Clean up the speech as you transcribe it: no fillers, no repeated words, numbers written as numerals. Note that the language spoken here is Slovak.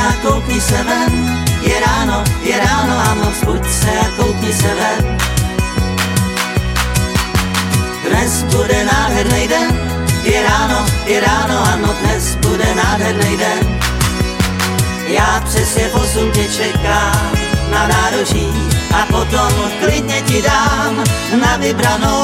a koukni se ven. Je ráno, ano, vzbuď se a koukni se ven. Dnes bude nádherný den. Je ráno, ano, dnes bude nádherný den. Já přesně v 8 tě čekám na nároží a potom klidně ti dám na vybranou.